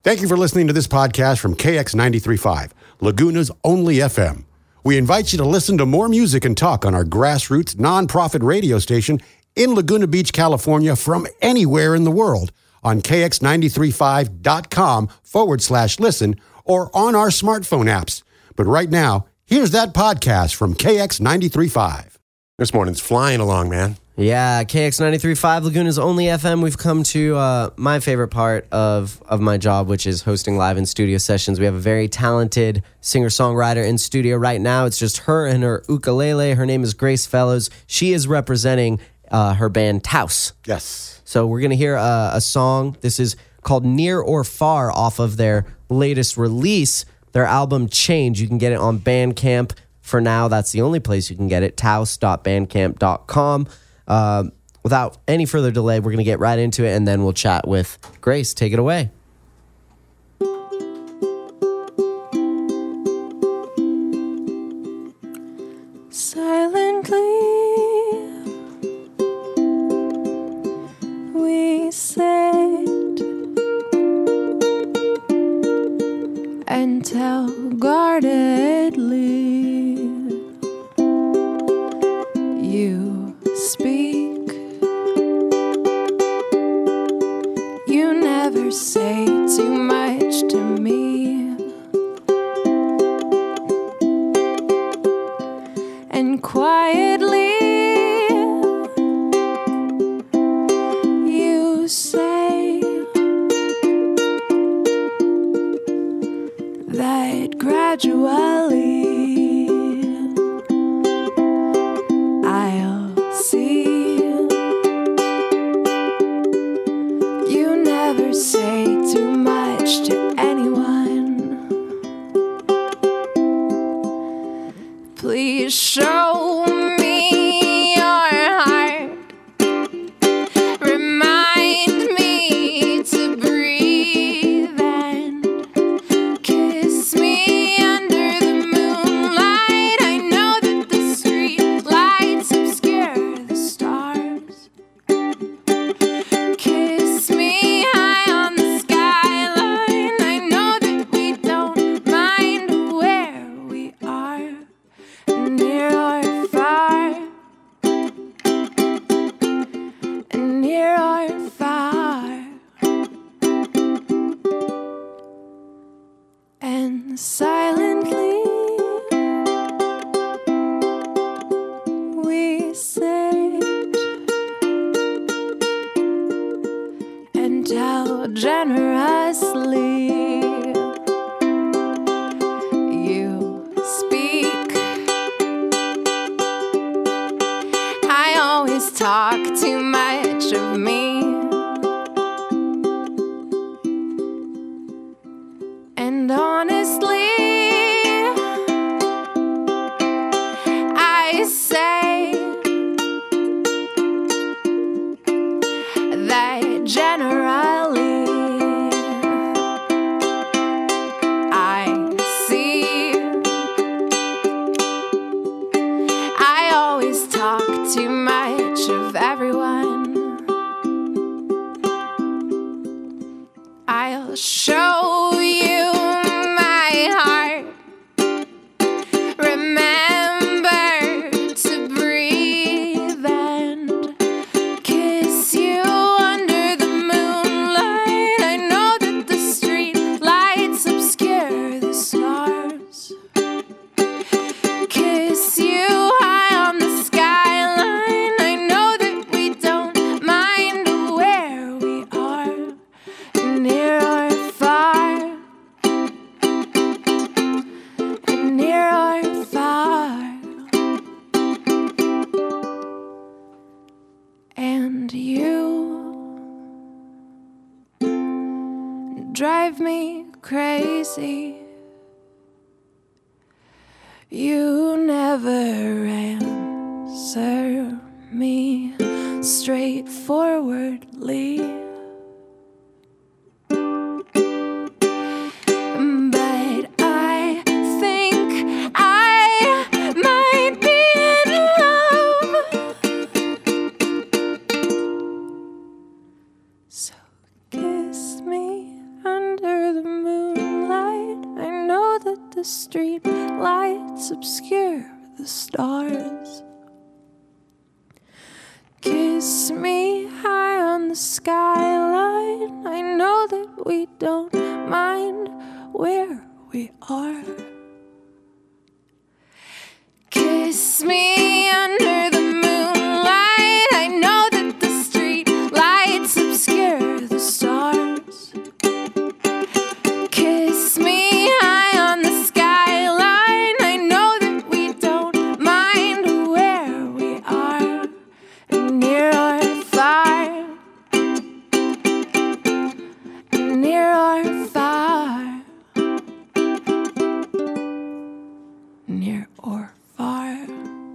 Thank you for listening to this podcast from KX93.5, Laguna's only FM. We invite you to listen to more music and talk on our grassroots nonprofit radio station in Laguna Beach, California, from anywhere in the world on KX935.com/listen or on our smartphone apps. But right now, here's that podcast from KX93.5. This morning's flying along, man. Yeah, KX93.5, Laguna's only FM. We've come to my favorite part of my job, which is hosting live in studio sessions. We have a very talented singer-songwriter in studio right now. It's just her and her ukulele. Her name is Grace Fellows. She is representing her band Taos. Yes. So we're going to hear a song. This is called Near or Far off of their latest release, their album Change. You can get it on Bandcamp. For now, that's the only place you can get it, taos.bandcamp.com. Without any further delay, we're going to get right into it, and then we'll chat with Grace. Take it away. Silently, we sit and tell guardedly. You speak, you never say too much to me, and quietly you say that gradually say too much to anyone. Please show me your heart. Remind me to breathe and kiss me under the moonlight. I know that the street lights obscure the stars. Kiss me silently we sit and tell generously. You speak, I always talk too much of me, and honestly I say that generally I see I always talk too much of everyone. I'll show you my heart. Remember to breathe and kiss you under the moonlight. I know that the street lights obscure the stars. Kiss you high on the skyline. I know that we don't mind where we are, near or far, near or far. And you drive me crazy. You never answer me straightforwardly. But I think I might be in love. So kiss me under under the moonlight. I know that the street lights obscure the stars. Kiss me high on the skyline. I know that we don't mind where we are. Kiss me under the moonlight. I know that the street lights obscure the stars. Kiss me high on the skyline. I know that we don't mind where we are, near or far, near or far, near or far.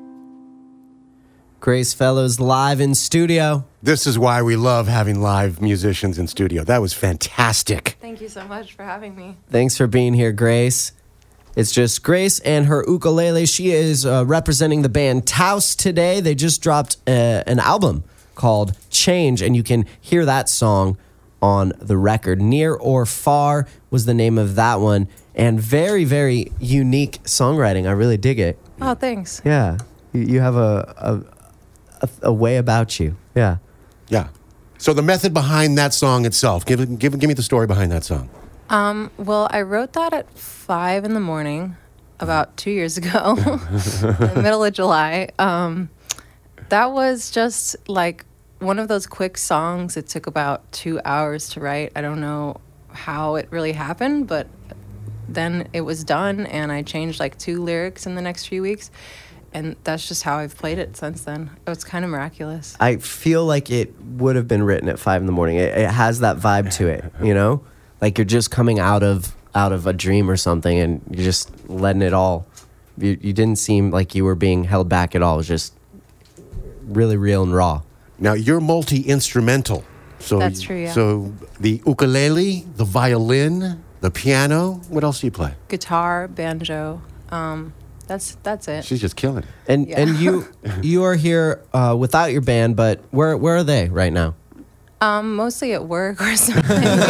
Grace Fellows live in studio. This is why we love having live musicians in studio. That was fantastic. Thank you so much for having me. Thanks for being here, Grace. It's just Grace and her ukulele. She is representing the band Taos today. They just dropped an album called Change, and you can hear that song on the record. Near or Far was the name of that one, and very, very unique songwriting. I really dig it. Oh, thanks. Yeah, you have a way about you. Yeah. Yeah. So the method behind that song itself, give me the story behind that song. Well, I wrote that at 5 a.m. about 2 years ago, in the middle of July. That was just like one of those quick songs. It took about 2 hours to write. I don't know how it really happened, but then it was done, and I changed like 2 lyrics in the next few weeks. And that's just how I've played it since then. It's kind of miraculous. I feel like it would have been written at 5 a.m. It has that vibe to it, you know? Like you're just coming out of a dream or something, and you're just letting it all. You didn't seem like you were being held back at all. It was just really real and raw. Now, you're multi-instrumental. So That's true, yeah. So the ukulele, the violin, the piano, what else do you play? Guitar, banjo. That's it. She's just killing it. And Yeah. and you are here without your band, but where are they right now? Mostly at work or something, you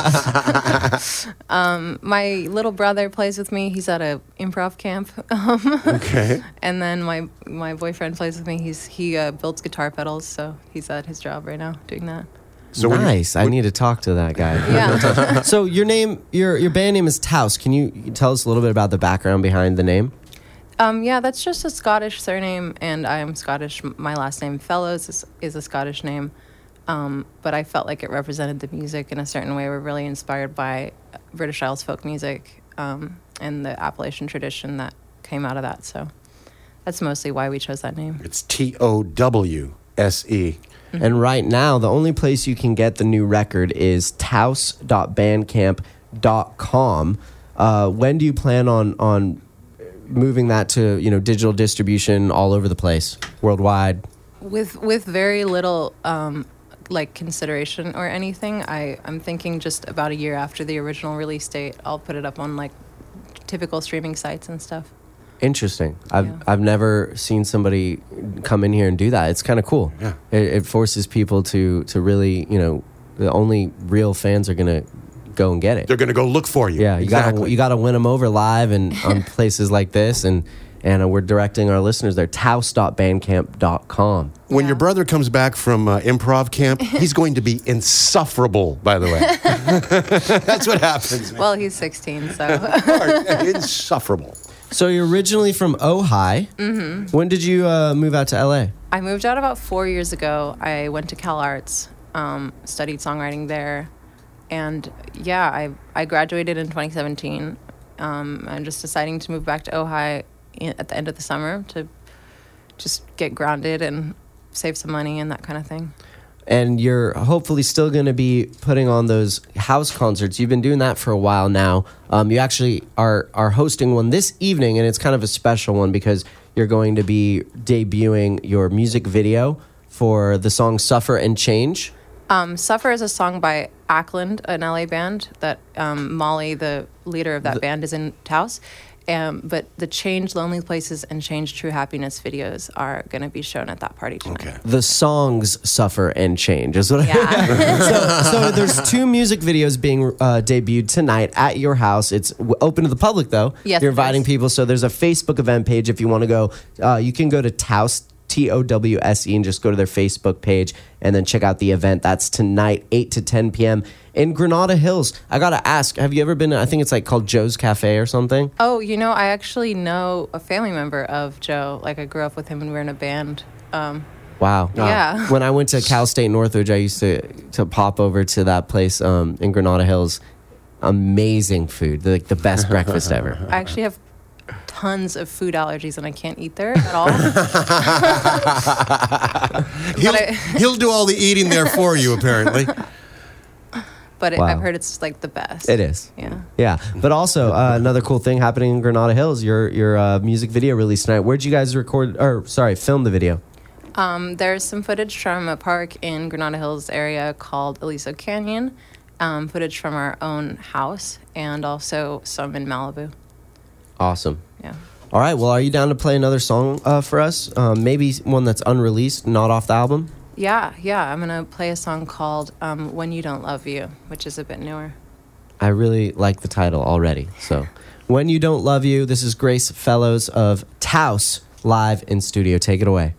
know. My little brother plays with me. He's at a improv camp. Okay. And then my boyfriend plays with me. He builds guitar pedals, so he's at his job right now doing that. So when you- Nice. I need to talk to that guy. Yeah. So your band name is Taos. Can you tell us a little bit about the background behind the name? Yeah, that's just a Scottish surname, and I am Scottish. My last name, Fellows, is a Scottish name. But I felt like it represented the music in a certain way. We're really inspired by British Isles folk music and the Appalachian tradition that came out of that. So that's mostly why we chose that name. It's TOWSE. And right now, the only place you can get the new record is taos.bandcamp.com. When do you plan on moving that to digital distribution all over the place, worldwide? With very little consideration or anything, I'm thinking just about a year after the original release date, I'll put it up on like typical streaming sites and stuff. Interesting. I've never seen somebody come in here and do that. It's kind of cool. Yeah. It forces people to really, the only real fans are gonna go and get it. They're going to go look for you. Yeah, exactly. you gotta win them over live and on places like this, and we're directing our listeners there. taos.bandcamp.com. When your brother comes back from improv camp, he's going to be insufferable, by the way. That's what happens. Well, he's 16, so. Insufferable. So you're originally from Ojai. Mm-hmm. When did you move out to LA? I moved out about 4 years ago. I went to Cal Arts, studied songwriting there. And yeah, I graduated in 2017. I'm just deciding to move back to Ojai at the end of the summer to just get grounded and save some money and that kind of thing. And you're hopefully still going to be putting on those house concerts. You've been doing that for a while now. You actually are hosting one this evening, and it's kind of a special one because you're going to be debuting your music video for the song Suffer and Change. Suffer is a song by Ackland, an LA band that Molly, the leader of that band, is in Taos. But the Change Lonely Places and Change True Happiness videos are going to be shown at that party tonight. Okay. The songs suffer and change. Is what Yeah. so there's 2 music videos being debuted tonight at your house. It's open to the public, though. Yes, You're it inviting is. people. So there's a Facebook event page if you want to go. You can go to Towse, TOWSE, and just go to their Facebook page and then check out the event. That's tonight, 8 to 10 p.m. in Granada Hills. I got to ask, have you ever been, I think it's like called Joe's Cafe or something? Oh, I actually know a family member of Joe. Like, I grew up with him when we were in a band. Wow. Yeah. When I went to Cal State Northridge, I used to pop over to that place in Granada Hills. Amazing food. Like the best breakfast ever. I actually have tons of food allergies and I can't eat there at all. He'll do all the eating there for you, apparently. But Wow. I've heard it's like the best. It is. Yeah. Yeah. But also, another cool thing happening in Granada Hills, your music video release tonight. Where'd you guys film the video? There's some footage from a park in Granada Hills area called Aliso Canyon, footage from our own house, and also some in Malibu. Awesome. Yeah. All right. Well, are you down to play another song for us? Maybe one that's unreleased, not off the album? Yeah. I'm going to play a song called When You Don't Love You, which is a bit newer. I really like the title already. So, When You Don't Love You, this is Grace Fellows of Towse live in studio. Take it away.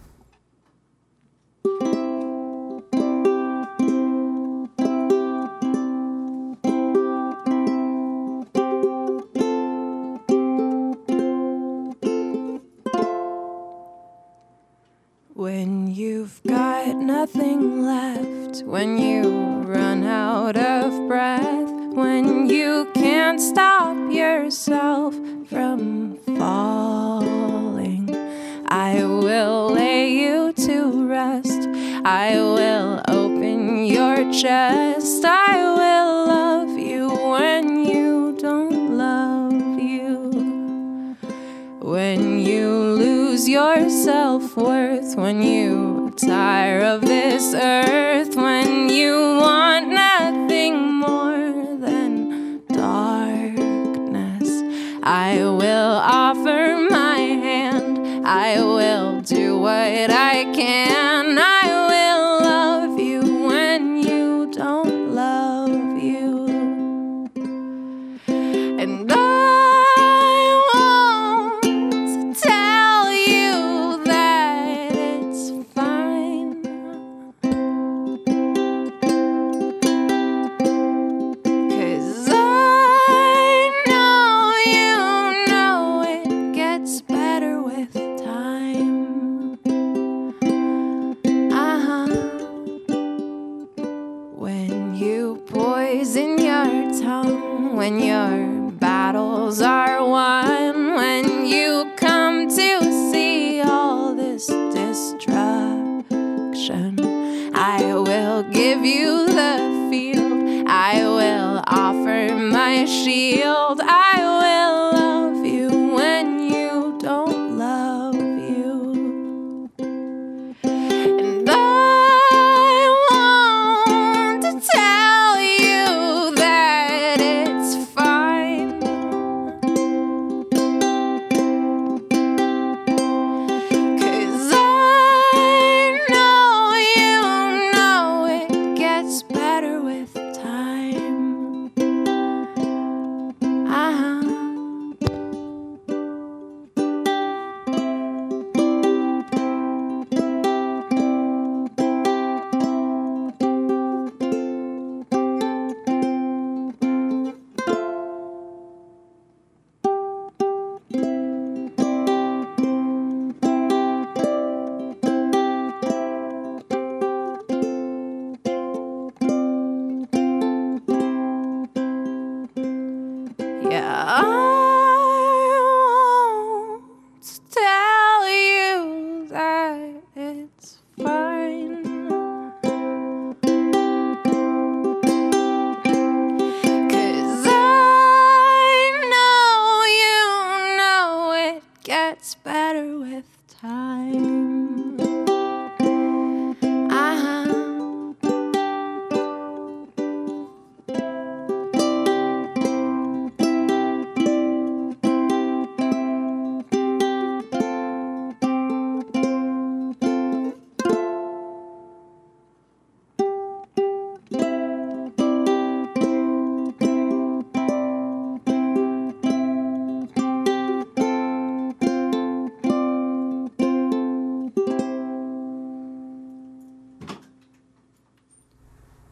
When you've got nothing left, when you run out of breath, when you can't stop yourself from falling, I will lay you to rest. I will open your chest. I will love you when you don't love you. When you lose your self-worth, when you tire of this earth, when you want nothing more than darkness, I will offer my hand. I will do what I can. I will love you when you don't love you. And I won't tell you that it's fine, 'cause I know you know it gets better with time. When you poison your tongue, when your battles are won, when you come to see all this destruction, I will give you the field. I will offer my shield. I will love you when you don't love you. And I won't tell you that it's fine, 'cause I know you know it gets better with time. Yeah, I won't tell you that it's fine, 'cause I know you know it gets better with time.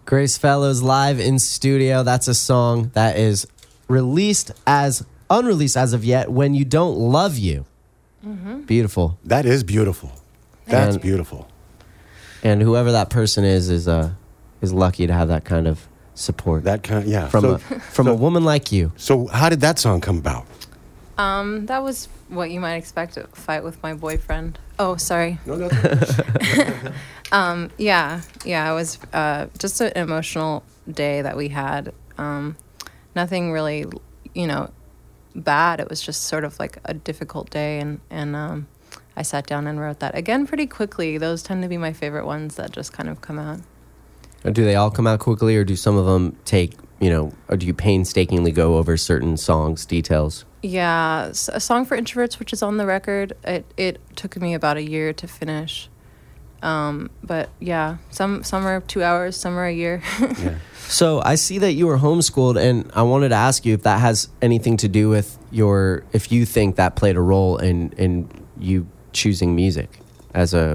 Grace Fellows live in studio. That's a song that is unreleased as of yet, When You Don't Love You. Mm-hmm. Beautiful. That is beautiful. That's beautiful. And whoever that person is lucky to have that kind of support. From a woman like you. So how did that song come about? That was what you might expect, a fight with my boyfriend. Oh, sorry. No. Yeah, it was just an emotional day that we had. Nothing really, bad. It was just sort of like a difficult day, and I sat down and wrote that again pretty quickly. Those tend to be my favorite ones that just kind of come out. Do they all come out quickly, or do some of them take, or do you painstakingly go over certain songs, details? Yeah, a song for introverts, which is on the record, it took me about a year to finish. But yeah, some are 2 hours, some are a year. Yeah. So I see that you were homeschooled, and I wanted to ask you if that has anything to do with if you think that played a role in you choosing music as a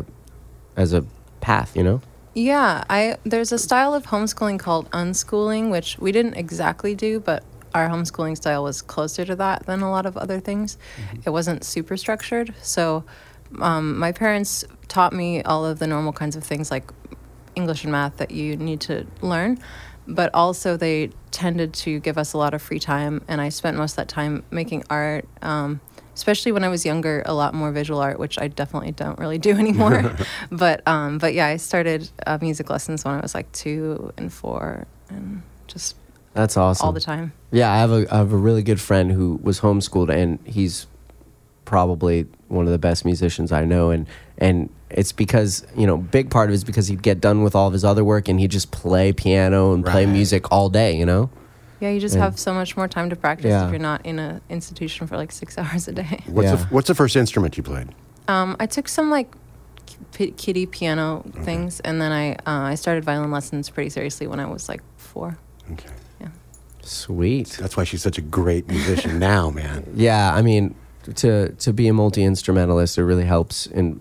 path, Yeah, there's a style of homeschooling called unschooling, which we didn't exactly do, but our homeschooling style was closer to that than a lot of other things. Mm-hmm. It wasn't super structured. So my parents taught me all of the normal kinds of things like English and math that you need to learn, but also they tended to give us a lot of free time, and I spent most of that time making art, especially when I was younger, a lot more visual art, which I definitely don't really do anymore. But yeah, I started music lessons when I was like 2 and 4, and just that's awesome all the time. Yeah, I have a really good friend who was homeschooled, and he's probably one of the best musicians I know, and it's because big part of it is because he'd get done with all of his other work and he'd just play piano and play music all day. Yeah, you just have so much more time to practice if you're not in an institution for like 6 hours a day. What's the first instrument you played? I took some like kiddie piano things, and then I started violin lessons pretty seriously when I was like 4. Okay. Yeah. Sweet. That's why she's such a great musician now, man. Yeah, I mean, to be a multi-instrumentalist, it really helps in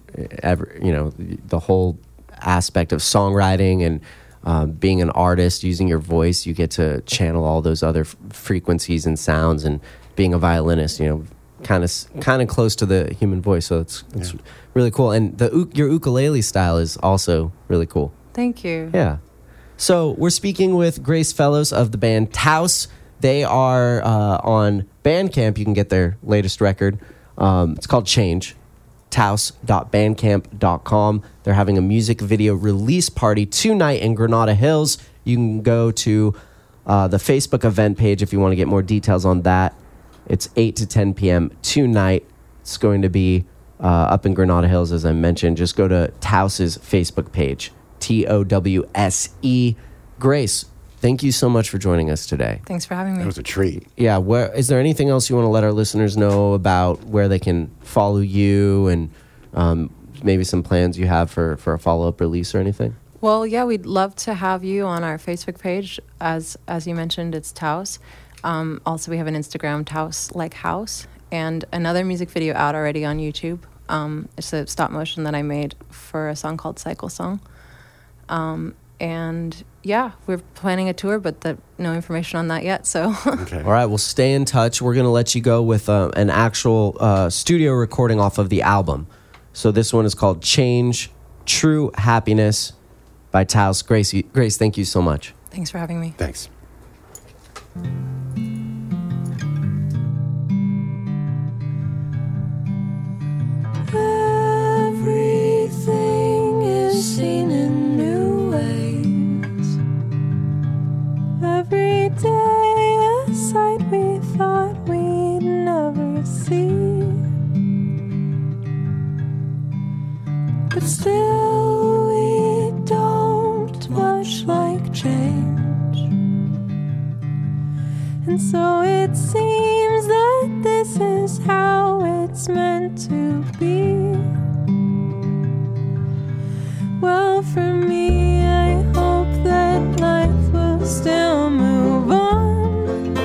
the whole aspect of songwriting and being an artist, using your voice. You get to channel all those other frequencies and sounds, and being a violinist, kind of close to the human voice. So it's really cool. And your ukulele style is also really cool. Thank you. Yeah. So we're speaking with Grace Fellows of the band Taos. They are on Bandcamp. You can get their latest record. It's called Change. Taos.bandcamp.com. They're having a music video release party tonight in Granada Hills. You can go to the Facebook event page if you want to get more details on that. It's 8 to 10 p.m. tonight. It's going to be up in Granada Hills, as I mentioned. Just go to Taos's Facebook page, TOWSE. Grace, thank you so much for joining us today. Thanks for having me. It was a treat. Yeah, is there anything else you want to let our listeners know about where they can follow you, and maybe some plans you have for a follow-up release or anything? Well, yeah, we'd love to have you on our Facebook page. As you mentioned, it's Taos. Also, we have an Instagram, Taos Like House, and another music video out already on YouTube. It's a stop motion that I made for a song called Cycle Song. And yeah, we're planning a tour, but no information on that yet. So, okay. All right, we'll stay in touch. We're going to let you go with an actual studio recording off of the album. So this one is called Change, True Happiness by Taos. Grace, thank you so much. Thanks for having me. Thanks. Everything is seen in new ways. Every day a sight we thought we'd never see. But still we don't much like change. And so it seems that this is how it's meant to be. Well, for me, I hope that life will still move on.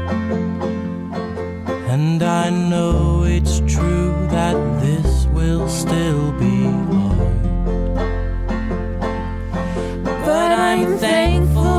And I know it's true that this will still be hard. But I'm thankful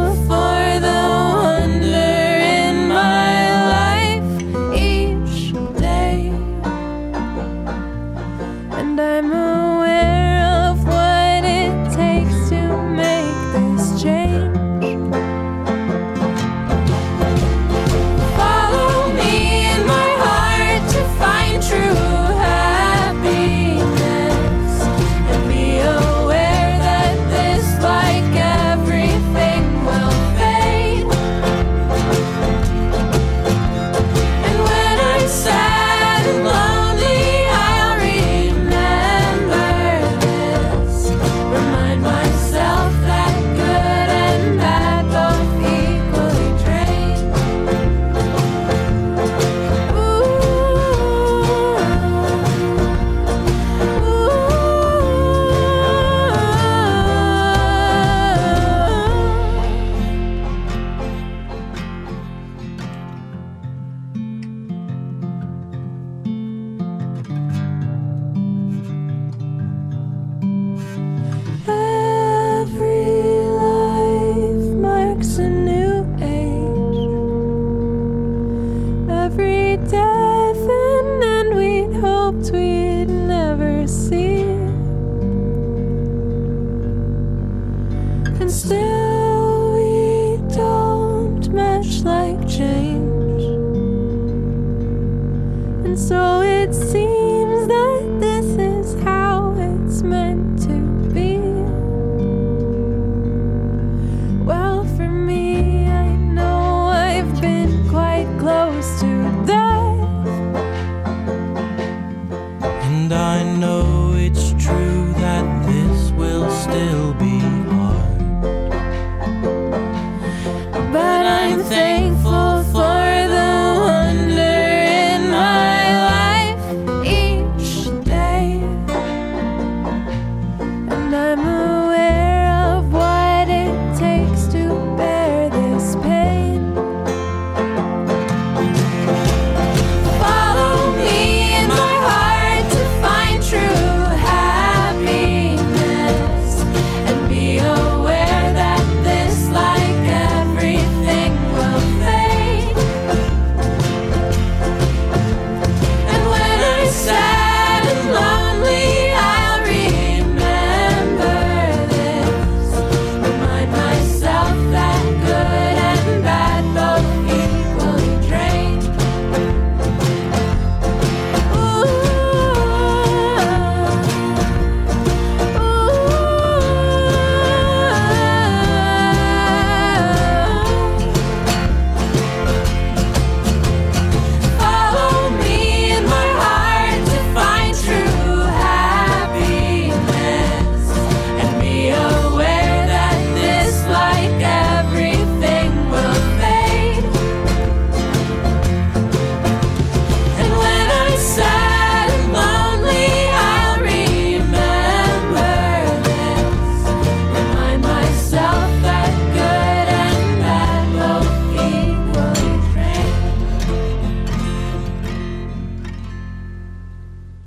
every death and we'd hoped we'd never see. And still we don't much like change. And so it seems that this is how it's meant to be. Well, for me, I know I've been quite close to that.